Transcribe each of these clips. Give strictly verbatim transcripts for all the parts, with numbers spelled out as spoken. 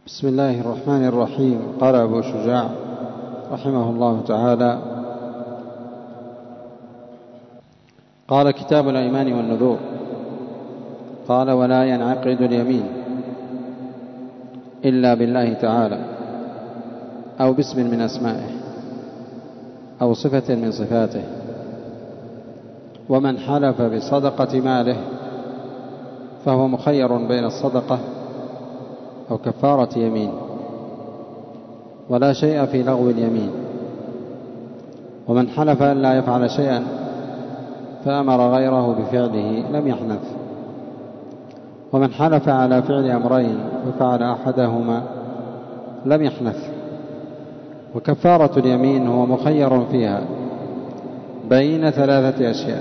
بسم الله الرحمن الرحيم. قال أبو شجاع رحمه الله تعالى: قال: كتاب الأيمان والنذور. قال: ولا ينعقد اليمين إلا بالله تعالى أو باسم من أسمائه أو صفة من صفاته. ومن حلف بصدقة ماله فهو مخير بين الصدقة أو كفارة يمين، ولا شيء في لغو اليمين. ومن حلف أن لا يفعل شيئا فأمر غيره بفعله لم يحنث. ومن حلف على فعل أمرين ففعل أحدهما لم يحنث. وكفارة اليمين هو مخير فيها بين ثلاثة أشياء: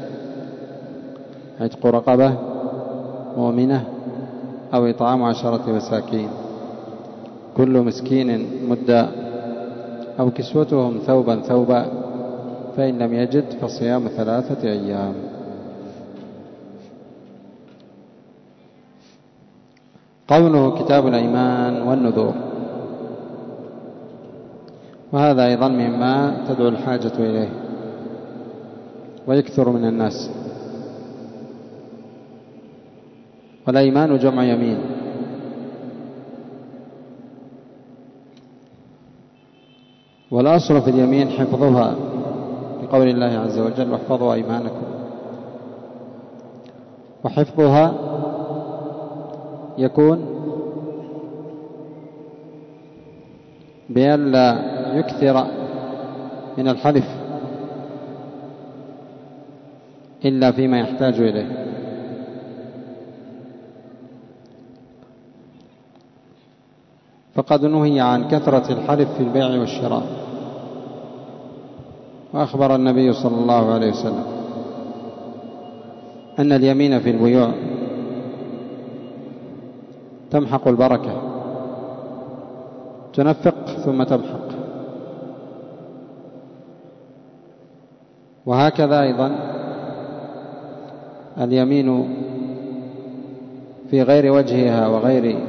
عتق رقبة مؤمنة أو إطعام عشرة مساكين كل مسكين مدا، أو كسوتهم ثوبا ثوبا، فإن لم يجد فصيام ثلاثة أيام. قوله كتاب الأيمان والنذور، وهذا أيضا مما تدعو الحاجة إليه ويكثر من الناس. والأيمان جمع يمين، والأصل في اليمين حفظها لقول الله عز وجل: واحفظوا أيمانكم. وحفظها يكون بأن لا يكثر من الحلف إلا فيما يحتاج إليه. فقد نهي عن كثرة الحلف في البيع والشراء. وأخبر النبي صلى الله عليه وسلم أن اليمين في البيوع تمحق البركة، تنفق ثم تمحق. وهكذا أيضا اليمين في غير وجهها وغير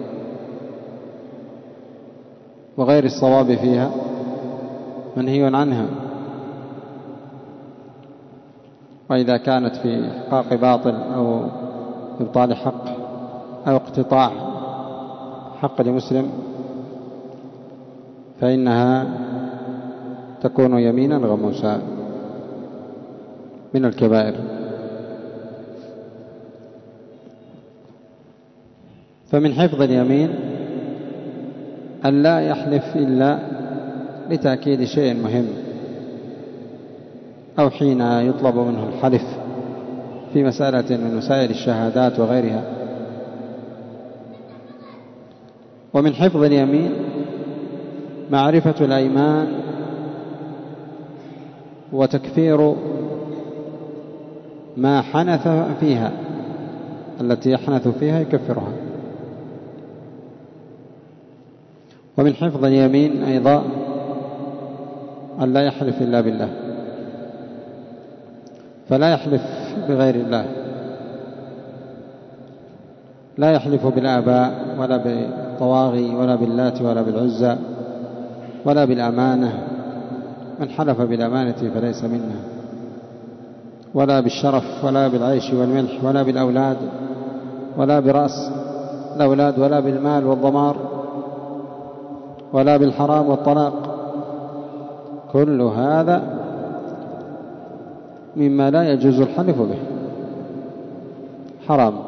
وغير الصواب فيها منهي عنها. وإذا كانت في إحقاق باطل أو إبطال حق أو اقتطاع حق لمسلم فإنها تكون يمينا غموسا من الكبائر. فمن حفظ اليمين أن لا يحلف إلا لتأكيد شيء مهم، أو حين يطلب منه الحلف في مسألة من مسائل الشهادات وغيرها. ومن حفظ اليمين معرفة الأيمان وتكفير ما حنث فيها، التي يحنث فيها يكفرها. ومن حفظ اليمين أيضا أن لا يحلف إلا بالله، فلا يحلف بغير الله، لا يحلف بالآباء ولا بالطواغي ولا باللات ولا بالعزى ولا بالأمانة. من حلف بالأمانة فليس منا، ولا بالشرف ولا بالعيش والملح ولا بالأولاد ولا برأس الأولاد ولا بالمال والضمار ولا بالحرام والطلاق. كل هذا مما لا يجوز الحلف به، حرام.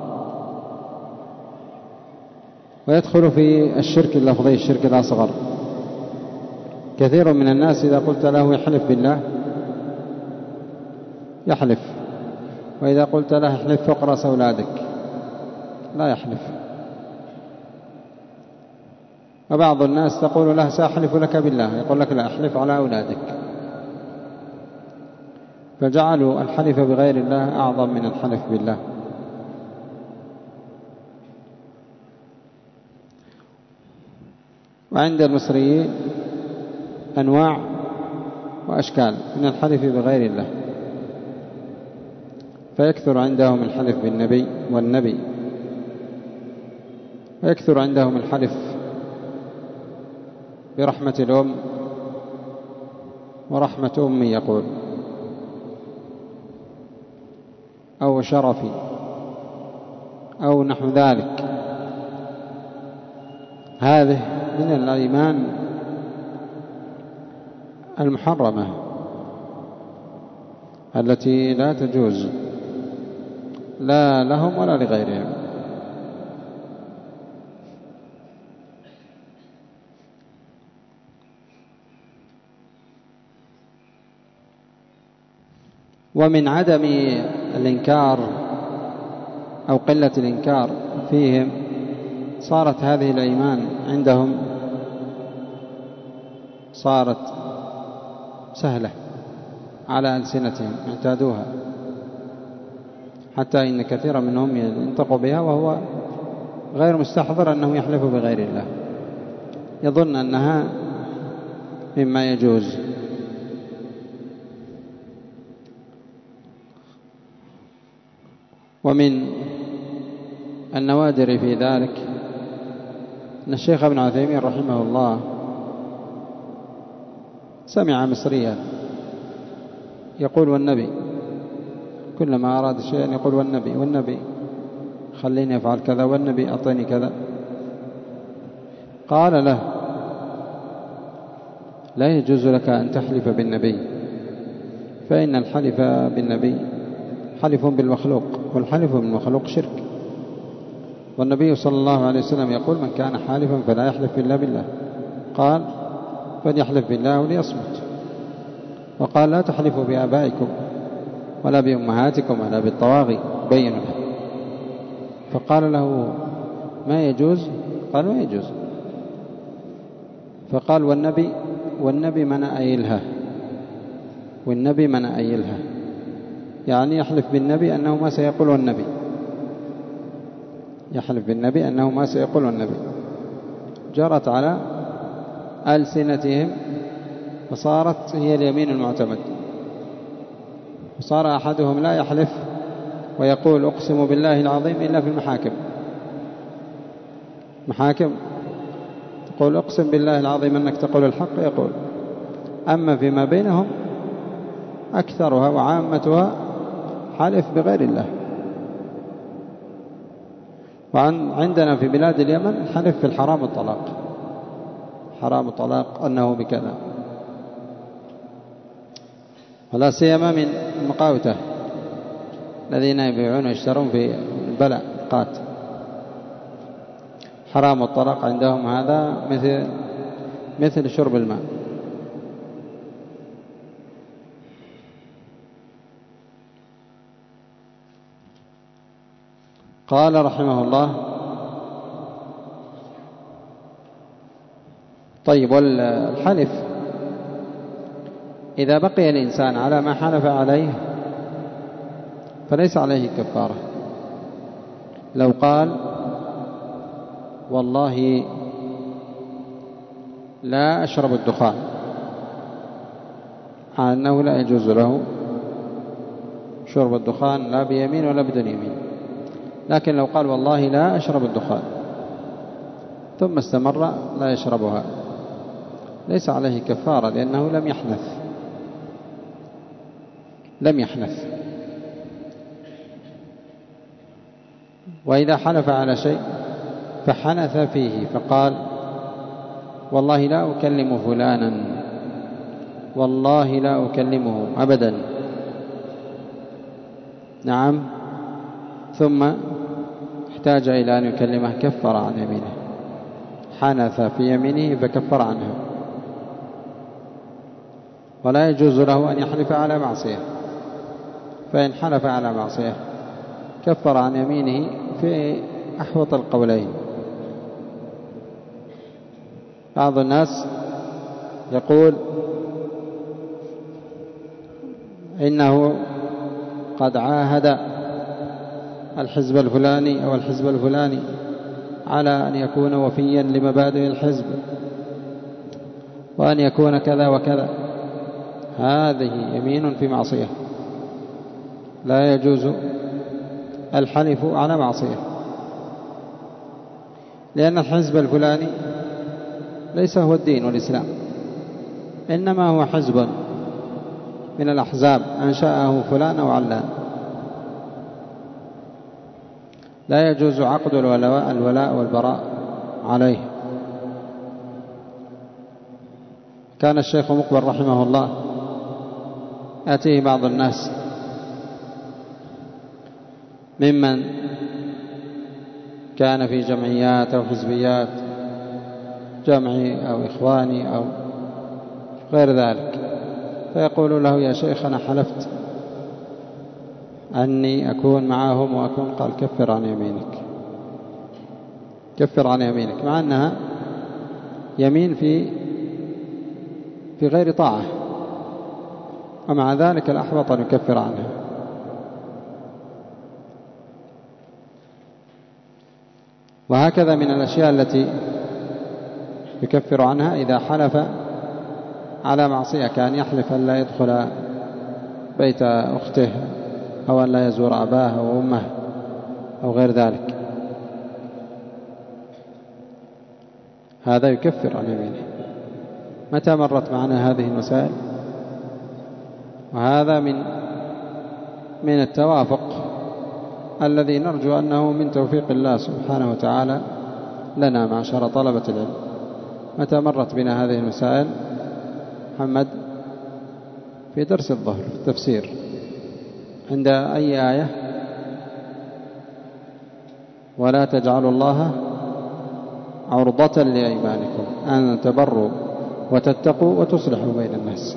ويدخل في الشرك اللفظي، الشرك الأصغر. كثير من الناس إذا قلت له يحلف بالله يحلف، وإذا قلت له احلف فوق رأس أولادك لا يحلف. وبعض الناس تقول له سأحلف لك بالله، يقول لك لا، أحلف على أولادك. فجعلوا الحلف بغير الله أعظم من الحلف بالله. وعند المصريين أنواع وأشكال من الحلف بغير الله، فيكثر عندهم الحلف بالنبي والنبي، ويكثر عندهم الحلف برحمة الأم ورحمة أمي يقول، أو شرفي أو نحو ذلك. هذه من الأيمان المحرمة التي لا تجوز لا لهم ولا لغيرهم. ومن عدم الإنكار أو قلة الإنكار فيهم صارت هذه الأيمان عندهم صارت سهلة على ألسنتهم، اعتادوها، حتى إن كثيرا منهم ينطق بها وهو غير مستحضر أنه يحلف بغير الله، يظن أنها مما يجوز. ومن النوادر في ذلك أن الشيخ ابن عثيمين رحمه الله سمع مصريا يقول والنبي، كلما أراد شيئا يقول والنبي والنبي خليني أفعل كذا، والنبي أعطيني كذا. قال له لا يجوز لك أن تحلف بالنبي، فإن الحلف بالنبي حلف بالمخلوق، والحلف بالمخلوق شرك، والنبي صلى الله عليه وسلم يقول من كان حالفا فلا يحلف إلا بالله، قال فليحلف بالله وليصمت. وقال لا تحلفوا بآبائكم ولا بأمهاتكم ولا بالطواغي، بينوا له. فقال له ما يجوز؟ قال ما يجوز. فقال والنبي والنبي من أيلها، والنبي من أيلها، يعني يحلف بالنبي أنه ما سيقول والنبي، يحلف بالنبي أنه ما سيقول والنبي. جرت على ألسنتهم فصارت هي اليمين المعتمد، وصار أحدهم لا يحلف ويقول أقسم بالله العظيم إلا في المحاكم، محاكم تقول أقسم بالله العظيم أنك تقول الحق يقول، أما فيما بينهم أكثرها وعامتها حلف بغير الله. وعندنا في بلاد اليمن حلف في الحرام الطلاق، حرام الطلاق أنه بكذا، ولا سيما من المقاوتة الذين يبيعون ويشترون في البلع قات، حرام الطلاق عندهم هذا مثل مثل شرب الماء. قال رحمه الله طيب، والحلف إذا بقي الإنسان على ما حلف عليه فليس عليه كفارة. لو قال والله لا أشرب الدخان، على أنه لا يجوز له شرب الدخان لا بيمين ولا بدون يمين، لكن لو قال والله لا أشرب الدخان ثم استمر لا يشربها ليس عليه كفارة، لأنه لم يحنث لم يحنث. وإذا حلف على شيء فحنث فيه فقال والله لا أكلم فلانا، والله لا أكلمه أبدا، نعم، ثم احتاج إلى أن يكلمه كفر عن يمينه، حنث في يمينه فكفر عنها. ولا يجوز له أن يحلف على معصية، فإن حلف على معصية كفر عن يمينه في أحوط القولين. بعض الناس يقول إنه قد عاهد الحزب الفلاني أو الحزب الفلاني على أن يكون وفيا لمبادئ الحزب وأن يكون كذا وكذا، هذه يمين في معصية، لا يجوز الحلف على معصية، لأن الحزب الفلاني ليس هو الدين والإسلام، إنما هو حزب من الأحزاب أنشأه فلان أو علان. لا يجوز عقد الولاء والبراء عليه. كان الشيخ مقبل رحمه الله يأتيه بعض الناس ممن كان في جمعيات أو حزبيات، جمعي أو إخواني أو غير ذلك، فيقول له: يا شيخ أنا حلفت أني أكون معهم وأكون. قال: كفر عن يمينك، كفر عن يمينك، مع أنها يمين في في غير طاعة، ومع ذلك الأحوط أن يكفر عنها. وهكذا من الأشياء التي يكفر عنها إذا حلف على معصية، كان يحلف أن لا يدخل بيت أخته أو أن لا يزور أباه أو أمه أو غير ذلك، هذا يكفر عن يمينه. متى مرت معنا هذه المسائل؟ وهذا من من التوافق الذي نرجو أنه من توفيق الله سبحانه وتعالى لنا معشر طلبة العلم. متى مرت بنا هذه المسائل محمد؟ في درس الظهر في التفسير، عند أي آية؟ ولا تجعلوا الله عرضة لأيمانكم أن تبروا وتتقوا وتصلحوا بين الناس.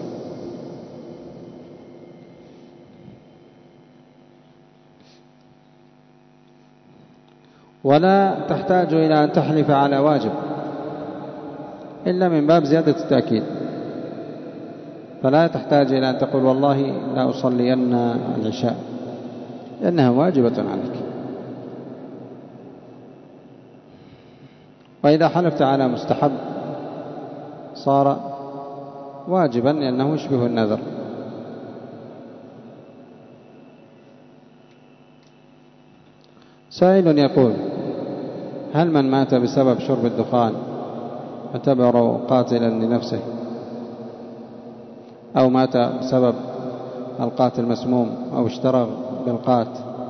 ولا تحتاج إلى أن تحلف على واجب إلا من باب زيادة التأكيد، فلا تحتاج إلى أن تقول والله لا أصلين العشاء، لأنها واجبة عليك. وإذا حلفت على مستحب صار واجبا لأنه يشبه النذر. سائل يقول: هل من مات بسبب شرب الدخان يعتبر قاتلا لنفسه، أو مات بسبب القات المسموم أو اشترى بالقات؟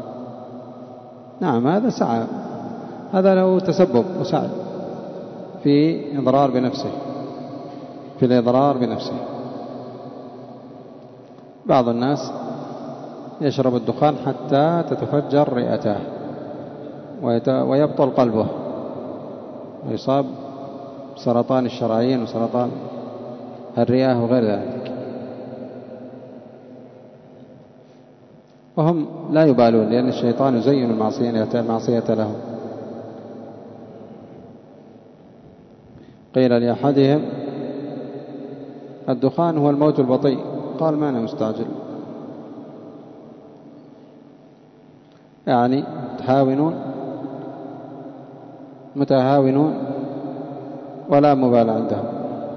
نعم، هذا سعى، هذا له تسبب وسعي في إضرار بنفسه، في الإضرار بنفسه. بعض الناس يشرب الدخان حتى تتفجر رئته ويبطل قلبه ويصاب بسرطان الشرايين وسرطان الرئة وغير ذلك، وهم لا يبالون، لأن الشيطان يزين المعصية لهم. قيل لأحدهم: الدخان هو الموت البطيء. قال: ما أنا مستعجل، يعني متهاونون متهاونون ولا مبالاة عندهم.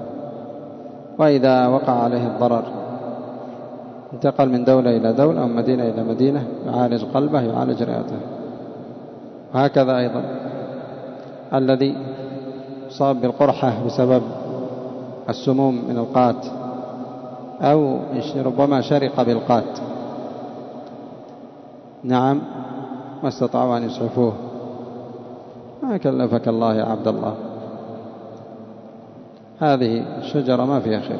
وإذا وقع عليه الضرر انتقل من دولة إلى دولة أو مدينة إلى مدينة، يعالج قلبه يعالج رئته. وهكذا أيضا الذي صاب بالقرحة بسبب السموم من القات، أو ربما شرق بالقات، نعم، ما استطاعوا أن يسعفوه. ما كلفك الله يا عبد الله، هذه الشجرة ما فيها خير،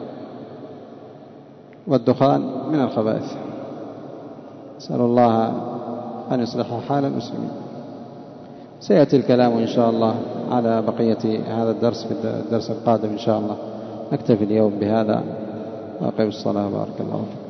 والدخان من الخبائث. أسأل الله أن يصلح حال المسلمين. سيأتي الكلام إن شاء الله على بقية هذا الدرس في الدرس القادم إن شاء الله. نكتفي اليوم بهذا وأقم الصلاة. بارك الله فيكم.